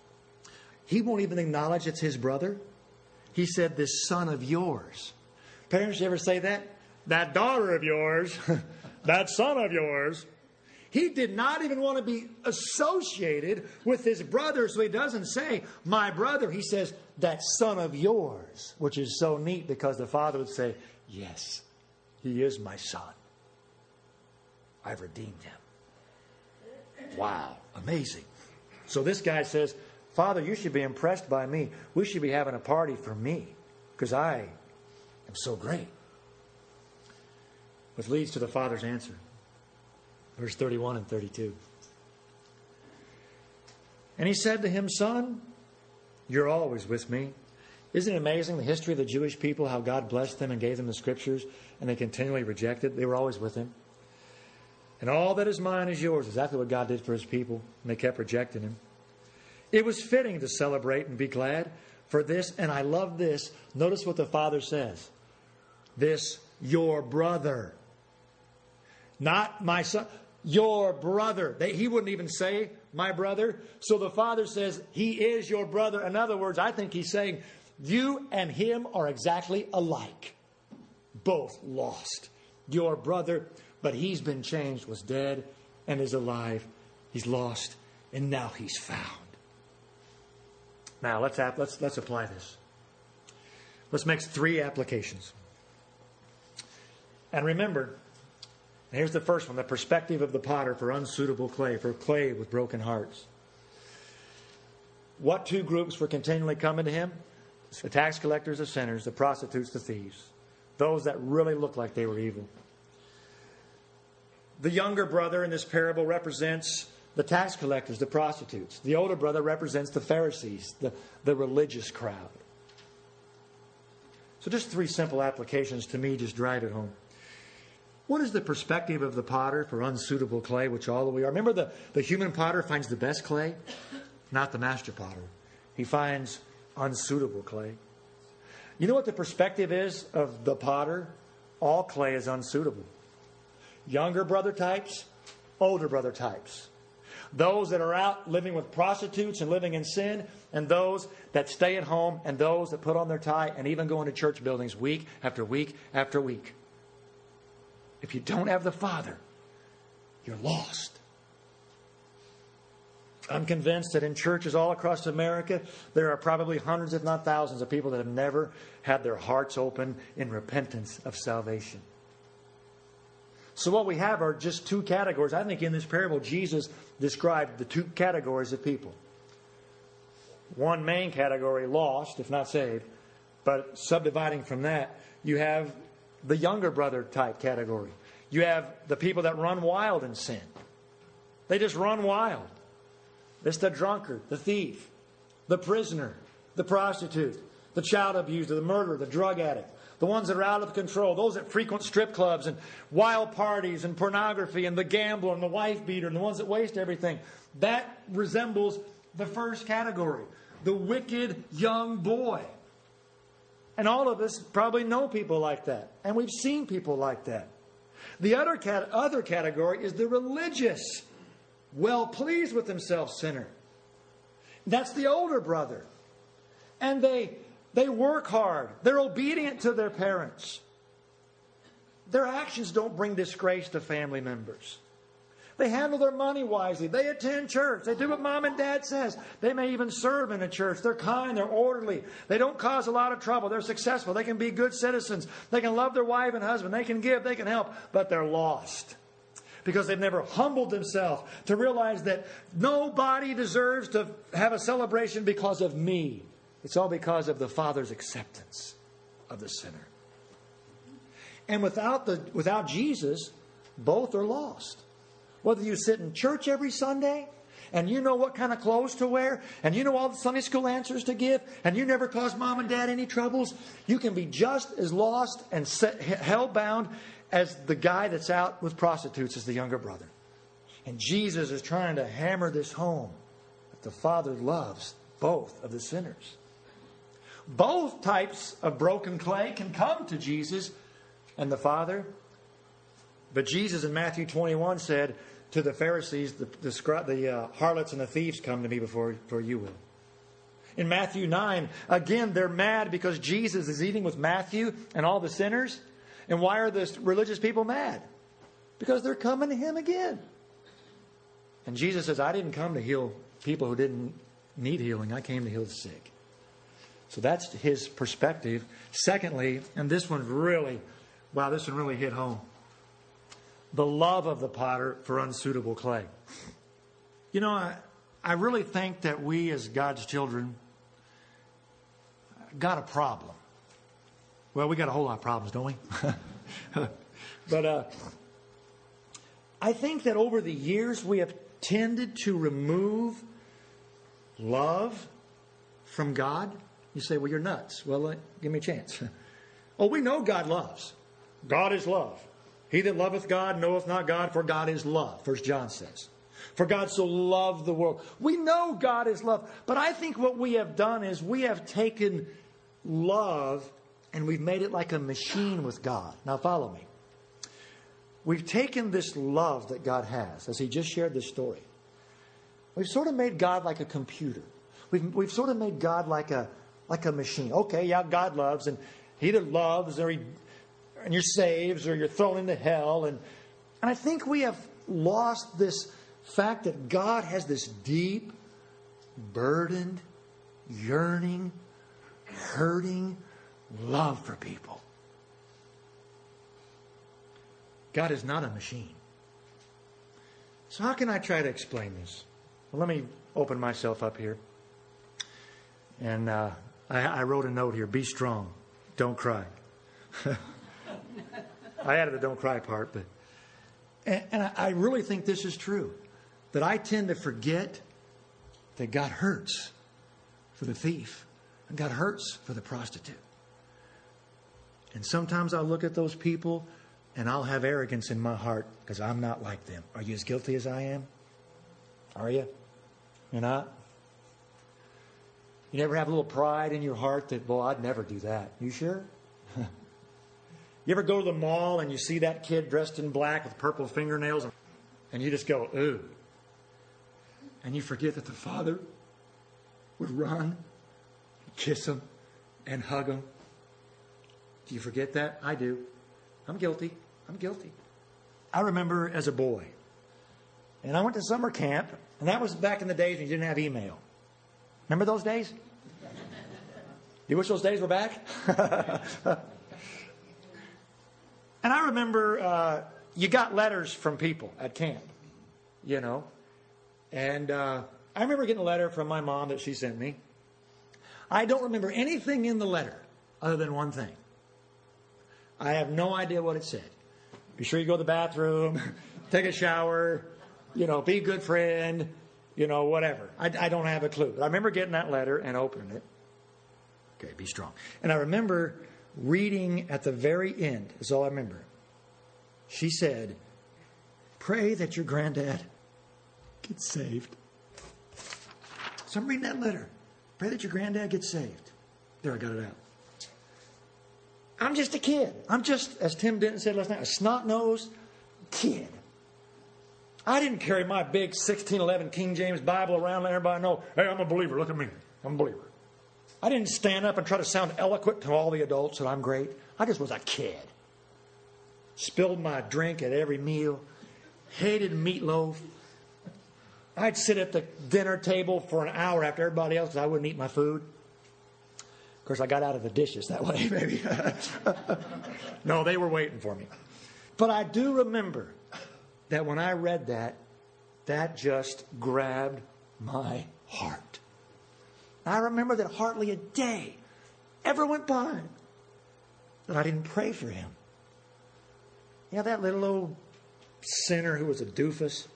He won't even acknowledge it's his brother. He said, this son of yours. Parents, you ever say that? That daughter of yours. That son of yours. He did not even want to be associated with his brother, so he doesn't say, my brother. He says, that son of yours, which is so neat because the father would say, yes, he is my son. I've redeemed him. Wow, amazing. So this guy says, Father, you should be impressed by me. We should be having a party for me because I am so great. Which leads to the father's answer. Verse 31 and 32. And he said to him, son, you're always with me. Isn't it amazing the history of the Jewish people, how God blessed them and gave them the scriptures and they continually rejected? They were always with him. And all that is mine is yours. Exactly what God did for His people. And they kept rejecting Him. It was fitting to celebrate and be glad for this. And I love this. Notice what the Father says. This, your brother. Not my son. Your brother. He wouldn't even say my brother. So the Father says, He is your brother. In other words, I think He's saying, you and him are exactly alike. Both lost. Your brother, but he's been changed, was dead and is alive. He's lost and now he's found. Now let's apply this. Let's make 3 applications. And remember, here's the first one, the perspective of the potter for unsuitable clay, for clay with broken hearts. What 2 groups were continually coming to him? The tax collectors, the sinners, the prostitutes, the thieves. Those that really looked like they were evil. The younger brother in this parable represents the tax collectors, the prostitutes. The older brother represents the Pharisees, the religious crowd. So just 3 simple applications to me just drive it home. What is the perspective of the potter for unsuitable clay, which all we are? Remember the human potter finds the best clay, not the master potter. He finds unsuitable clay. You know what the perspective is of the potter? All clay is unsuitable. Younger brother types, older brother types. Those that are out living with prostitutes and living in sin, and those that stay at home, and those that put on their tie and even go into church buildings week after week after week. If you don't have the Father, you're lost. I'm convinced that in churches all across America, there are probably hundreds, if not thousands, of people that have never had their hearts open in repentance of salvation. So what we have are just 2 categories. I think in this parable, Jesus described the 2 categories of people. One main category, lost, if not saved. But subdividing from that, you have the younger brother type category. You have the people that run wild in sin. They just run wild. It's the drunkard, the thief, the prisoner, the prostitute, the child abuser, the murderer, the drug addict, the ones that are out of control, those that frequent strip clubs and wild parties and pornography and the gambler and the wife beater and the ones that waste everything. That resembles the first category, the wicked young boy. And all of us probably know people like that. And we've seen people like that. The other category is the religious, well pleased with himself sinner. That's the older brother. And they work hard. They're obedient to their parents. Their actions don't bring disgrace to family members. They handle their money wisely. They attend church. They do what mom and dad says. They may even serve in a church. They're kind. They're orderly. They don't cause a lot of trouble. They're successful. They can be good citizens. They can love their wife and husband. They can give. They can help. But they're lost. Because they've never humbled themselves to realize that nobody deserves to have a celebration because of me. It's all because of the Father's acceptance of the sinner. And without Jesus, both are lost. Whether you sit in church every Sunday and you know what kind of clothes to wear and you know all the Sunday school answers to give and you never cause mom and dad any troubles, you can be just as lost and hell-bound as the guy that's out with prostitutes as the younger brother. And Jesus is trying to hammer this home, that the Father loves both of the sinners. Both types of broken clay can come to Jesus and the Father. But Jesus in Matthew 21 said to the Pharisees, the harlots and the thieves come to me before you will. In Matthew 9, again, they're mad because Jesus is eating with Matthew and all the sinners. And why are the religious people mad? Because they're coming to Him again. And Jesus says, I didn't come to heal people who didn't need healing. I came to heal the sick. So that's His perspective. Secondly, and this one really hit home. The love of the potter for unsuitable clay. You know, I really think that we as God's children got a problem. Well, we got a whole lot of problems, don't we? But I think that over the years we have tended to remove love from God. You say, well, you're nuts. Well, give me a chance. Oh, we know God loves. God is love. He that loveth God knoweth not God, for God is love, 1 John says. For God so loved the world. We know God is love, but I think what we have done is we have taken love and we've made it like a machine with God. Now follow me. We've taken this love that God has, as he just shared this story. We've sort of made God like a computer. We've sort of made God like a machine. Okay, yeah, God loves, and he either loves and you're saved or you're thrown into hell. And I think we have lost this fact that God has this deep, burdened, yearning, hurting love for people. God is not a machine. So how can I try to explain this? Well, let me open myself up here. And I wrote a note here. Be strong. Don't cry. I added the don't cry part. And I really think this is true. That I tend to forget that God hurts for the thief. And God hurts for the prostitute. And sometimes I'll look at those people and I'll have arrogance in my heart because I'm not like them. Are you as guilty as I am? Are you? You're not? You never have a little pride in your heart that, well, I'd never do that. You sure? You ever go to the mall and you see that kid dressed in black with purple fingernails and you just go, ooh. And you forget that the Father would run, kiss him, and hug him. Do you forget that? I do. I'm guilty. I remember as a boy, and I went to summer camp, and that was back in the days when you didn't have email. Remember those days? You wish those days were back? And I remember you got letters from people at camp, you know. And I remember getting a letter from my mom that she sent me. I don't remember anything in the letter other than one thing. I have no idea what it said. Be sure you go to the bathroom, take a shower, be a good friend, whatever. I don't have a clue. But I remember getting that letter and opening it. Okay, be strong. And I remember reading at the very end, is all I remember. She said, pray that your granddad gets saved. So I'm reading that letter. Pray that your granddad gets saved. There, I got it out. I'm just a kid. I'm just, as Tim Denton said last night, a snot-nosed kid. I didn't carry my big 1611 King James Bible around letting everybody know, hey, I'm a believer. Look at me. I'm a believer. I didn't stand up and try to sound eloquent to all the adults that I'm great. I just was a kid. Spilled my drink at every meal. Hated meatloaf. I'd sit at the dinner table for an hour after everybody else because I wouldn't eat my food. Of course, I got out of the dishes that way, maybe. No, they were waiting for me. But I do remember that when I read that, that just grabbed my heart. I remember that hardly a day ever went by that I didn't pray for him. Yeah, that little old sinner who was a doofus.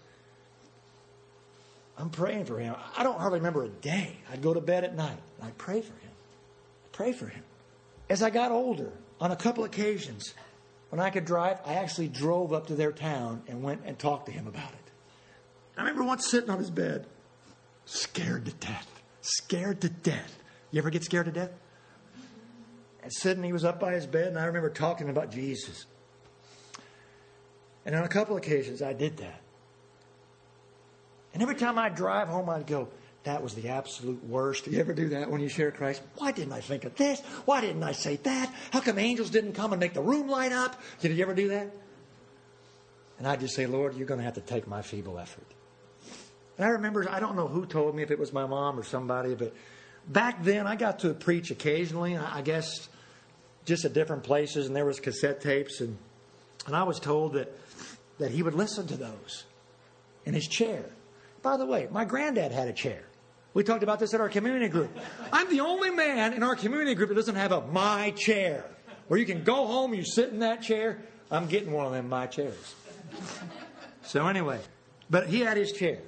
I'm praying for him. I don't hardly remember a day. I'd go to bed at night and I'd pray for him. Pray for him. As I got older, on a couple occasions, when I could drive, I actually drove up to their town and went and talked to him about it. I remember once sitting on his bed, scared to death. Scared to death. You ever get scared to death? And sitting, he was up by his bed, and I remember talking about Jesus. And on a couple occasions, I did that. And every time I'd drive home, I'd go, that was the absolute worst. Do you ever do that when you share Christ? Why didn't I think of this? Why didn't I say that? How come angels didn't come and make the room light up? Did you ever do that? And I'd just say, Lord, you're going to have to take my feeble effort. And I remember, I don't know who told me, if it was my mom or somebody, but back then I got to preach occasionally, I guess just at different places, and there was cassette tapes, and I was told that he would listen to those in his chair. By the way, my granddad had a chair. We talked about this at our community group. I'm the only man in our community group that doesn't have a my chair, where you can go home, you sit in that chair. I'm getting one of them my chairs. So anyway, but he had his chair,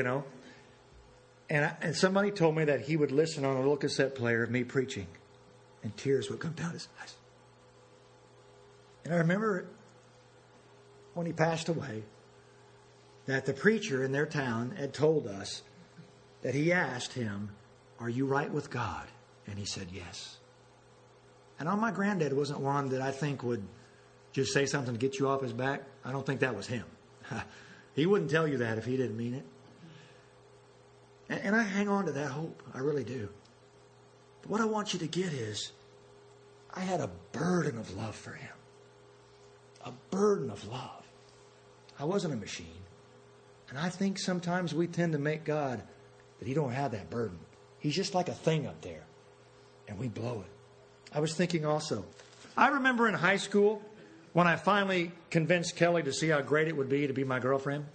And somebody told me that he would listen on a little cassette player of me preaching, and tears would come down his eyes. And I remember when he passed away, that the preacher in their town had told us that he asked him, "Are you right with God?" And he said, "Yes." And my granddad wasn't one that I think would just say something to get you off his back. I don't think that was him. He wouldn't tell you that if he didn't mean it. And I hang on to that hope. I really do. But what I want you to get is, I had a burden of love for him. A burden of love. I wasn't a machine. And I think sometimes we tend to make God that he don't have that burden. He's just like a thing up there. And we blow it. I was thinking also, I remember in high school when I finally convinced Kelly to see how great it would be to be my girlfriend.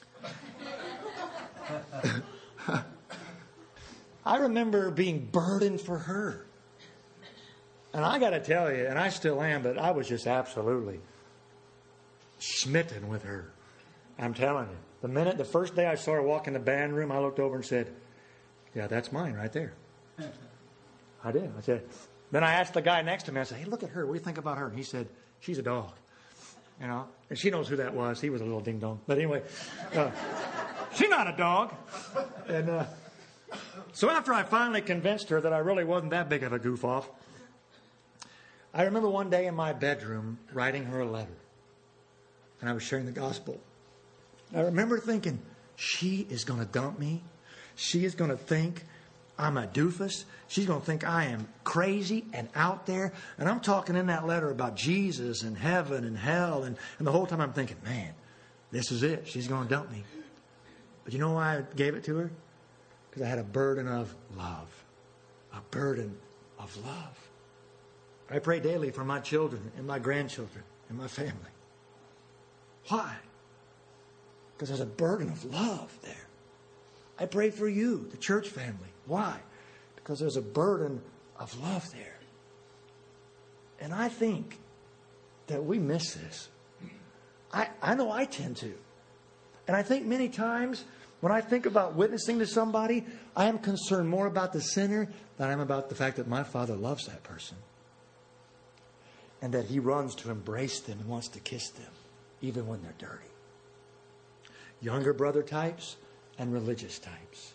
I remember being burdened for her. And I got to tell you, and I still am, but I was just absolutely smitten with her. I'm telling you. The first day I saw her walk in the band room, I looked over and said, "Yeah, that's mine right there." I did. I said. Then I asked the guy next to me, I said, "Hey, look at her. What do you think about her?" And he said, "She's a dog." You know, and she knows who that was. He was a little ding-dong. But anyway, she's not a dog. And so after I finally convinced her that I really wasn't that big of a goof-off, I remember one day in my bedroom writing her a letter. And I was sharing the gospel. I remember thinking, she is going to dump me. She is going to think I'm a doofus. She's going to think I am crazy and out there. And I'm talking in that letter about Jesus and heaven and hell. And the whole time I'm thinking, man, this is it. She's going to dump me. But you know why I gave it to her? Because I had a burden of love. A burden of love. I pray daily for my children and my grandchildren and my family. Why? Because there's a burden of love there. I pray for you, the church family. Why? Because there's a burden of love there. And I think that we miss this. I know I tend to. And I think many times when I think about witnessing to somebody, I am concerned more about the sinner than I am about the fact that my Father loves that person. And that he runs to embrace them and wants to kiss them, even when they're dirty. Younger brother types and religious types.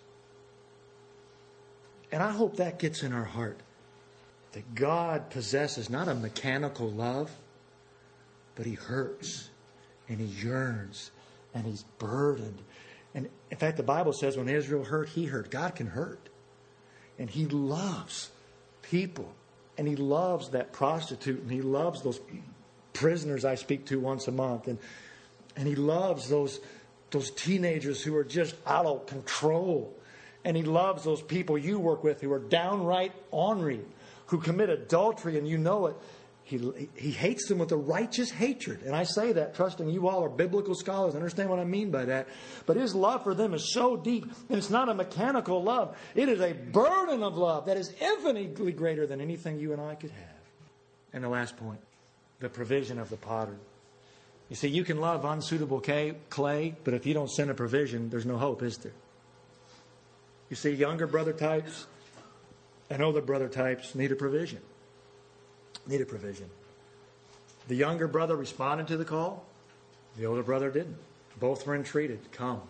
And I hope that gets in our heart. That God possesses not a mechanical love, but he hurts and he yearns and he's burdened. And in fact, the Bible says when Israel hurt, he hurt. God can hurt. And he loves people. And he loves that prostitute. And he loves those prisoners I speak to once a month. And he loves those teenagers who are just out of control. And he loves those people you work with who are downright ornery, who commit adultery, and you know it. He hates them with a righteous hatred. And I say that trusting you all are biblical scholars. Understand what I mean by that. But his love for them is so deep. And it's not a mechanical love. It is a burden of love that is infinitely greater than anything you and I could have. And the last point, the provision of the potter. You see, you can love unsuitable clay, but if you don't send a provision, there's no hope, is there? You see, younger brother types and older brother types need a provision. Need a provision. The younger brother responded to the call. The older brother didn't. Both were entreated. Come.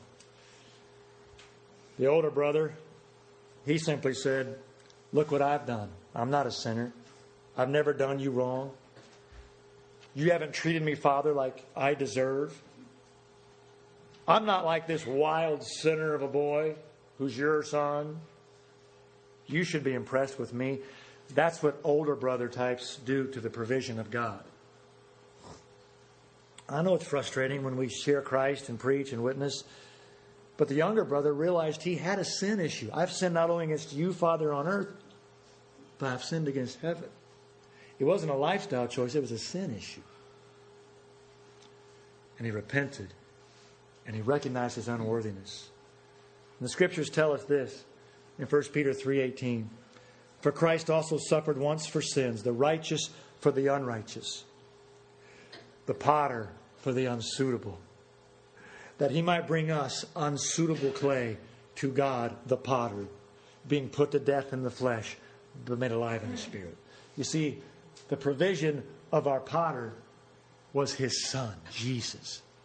The older brother, he simply said, look what I've done. I'm not a sinner. I've never done you wrong. You haven't treated me, Father, like I deserve. I'm not like this wild sinner of a boy who's your son. You should be impressed with me. That's what older brother types do to the provision of God. I know it's frustrating when we share Christ and preach and witness, but the younger brother realized he had a sin issue. I've sinned not only against you, Father, on earth, but I've sinned against heaven. It wasn't a lifestyle choice, it was a sin issue. And he repented, and he recognized his unworthiness. And the scriptures tell us this in 1 Peter 3:18. For Christ also suffered once for sins, the righteous for the unrighteous, the potter for the unsuitable, that he might bring us unsuitable clay to God, the potter, being put to death in the flesh, but made alive in the spirit. You see, the provision of our potter was his son, Jesus.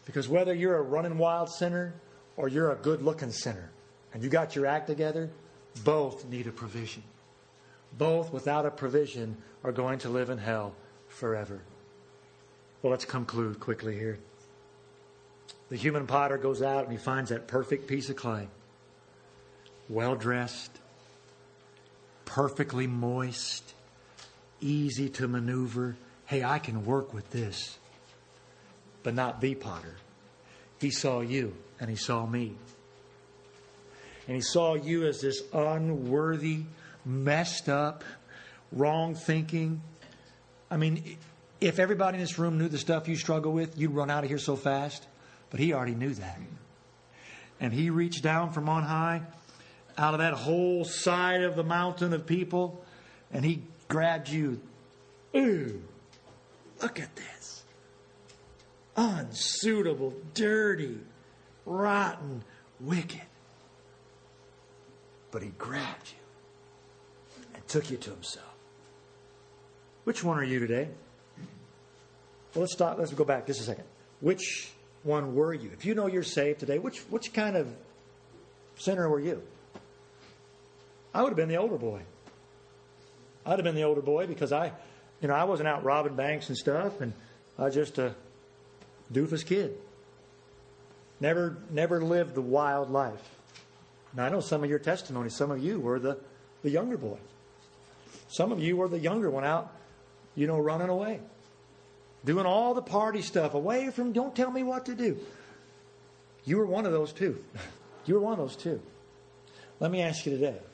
Because whether you're a running wild sinner or you're a good-looking sinner and you got your act together, both need a provision. Both, without a provision, are going to live in hell forever. Well, let's conclude quickly here. The human potter goes out and he finds that perfect piece of clay. Well-dressed, perfectly moist, easy to maneuver. Hey, I can work with this. But not the potter. He saw you and he saw me. And he saw you as this unworthy, messed up, wrong thinking. I mean, if everybody in this room knew the stuff you struggle with, you'd run out of here so fast. But he already knew that. And he reached down from on high, out of that whole side of the mountain of people, and he grabbed you. Ooh, look at this. Unsuitable, dirty, rotten, wicked. But he grabbed you and took you to himself. Which one are you today? Well, let's stop. Let's go back just a second. Which one were you? If you know you're saved today, which kind of sinner were you? I would have been the older boy. I'd have been the older boy because I wasn't out robbing banks and stuff, and I was just a doofus kid. Never lived the wild life. Now, I know some of your testimonies, some of you were the younger boy. Some of you were the younger one out, running away. Doing all the party stuff, away from, don't tell me what to do. You were one of those too. You were one of those too. Let me ask you today.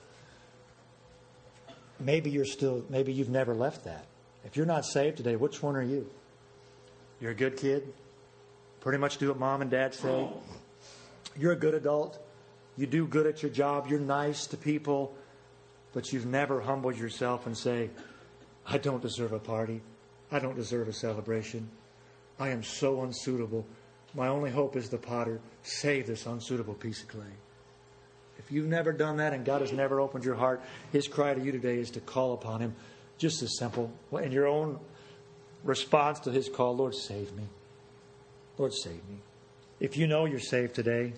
Maybe you've never left that. If you're not saved today, which one are you? You're a good kid. Pretty much do what mom and dad say. You're a good adult. You do good at your job. You're nice to people. But you've never humbled yourself and say, I don't deserve a party. I don't deserve a celebration. I am so unsuitable. My only hope is the potter. Save this unsuitable piece of clay. If you've never done that and God has never opened your heart, His cry to you today is to call upon Him. Just as simple. In your own response to His call, Lord, save me. Lord, save me. If you know you're saved today,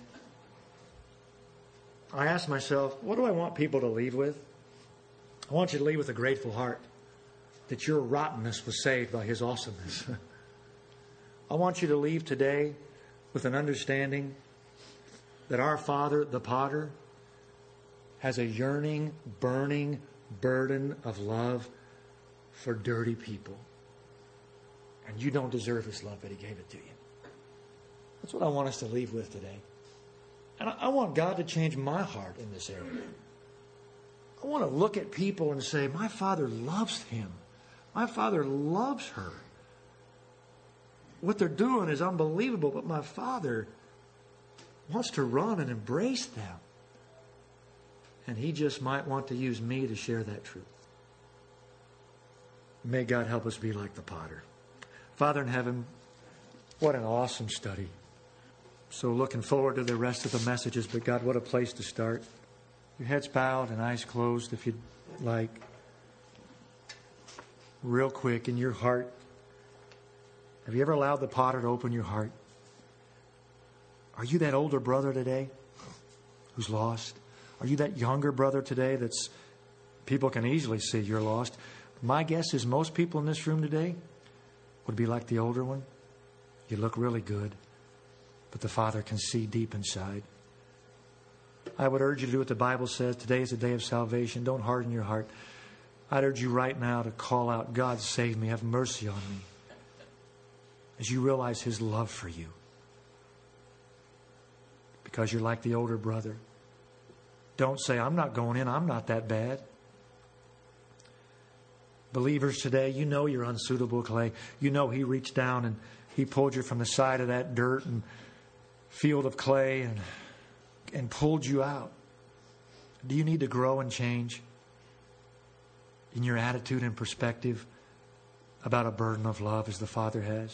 I ask myself, what do I want people to leave with? I want you to leave with a grateful heart that your rottenness was saved by His awesomeness. I want you to leave today with an understanding that our Father, the Potter, has a yearning, burning burden of love for dirty people. And you don't deserve His love, but He gave it to you. That's what I want us to leave with today. And I want God to change my heart in this area. I want to look at people and say, my Father loves him. My Father loves her. What they're doing is unbelievable, but my Father wants to run and embrace them. And He just might want to use me to share that truth. May God help us be like the potter. Father in heaven, what an awesome study. So looking forward to the rest of the messages, but God, what a place to start. Your heads bowed and eyes closed if you'd like. Real quick, in your heart, have you ever allowed the potter to open your heart? Are you that older brother today who's lost? Are you that younger brother today that's people can easily see you're lost? My guess is most people in this room today would be like the older one. You look really good, but the Father can see deep inside. I would urge you to do what the Bible says. Today is a day of salvation. Don't harden your heart. I'd urge you right now to call out, God, save me. Have mercy on me. As you realize His love for you. Because you're like the older brother. Don't say, I'm not going in. I'm not that bad. Believers today, you know you're unsuitable clay. You know He reached down and He pulled you from the side of that dirt and field of clay and pulled you out. Do you need to grow and change in your attitude and perspective about a burden of love as the Father has?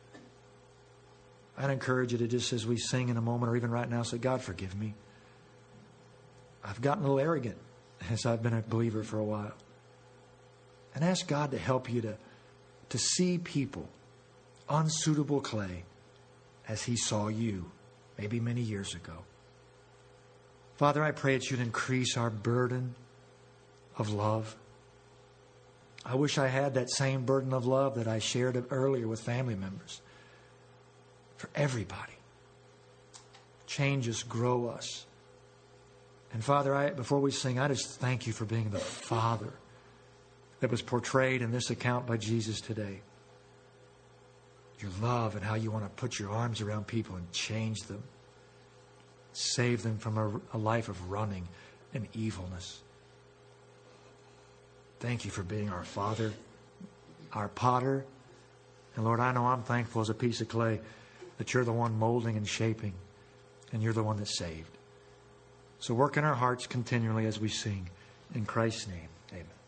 I'd encourage you to just as we sing in a moment or even right now say, God, forgive me. I've gotten a little arrogant as I've been a believer for a while. And ask God to help you to see people, unsuitable clay, as He saw you, maybe many years ago. Father, I pray that You'd increase our burden of love. I wish I had that same burden of love that I shared earlier with family members. For everybody. Change us, grow us. And Father, before we sing, I just thank You for being the Father that was portrayed in this account by Jesus today. Your love and how You want to put Your arms around people and change them. Save them from a life of running and evilness. Thank You for being our Father, our potter. And Lord, I know I'm thankful as a piece of clay that You're the one molding and shaping, and You're the one that saved. So work in our hearts continually as we sing. In Christ's name, amen.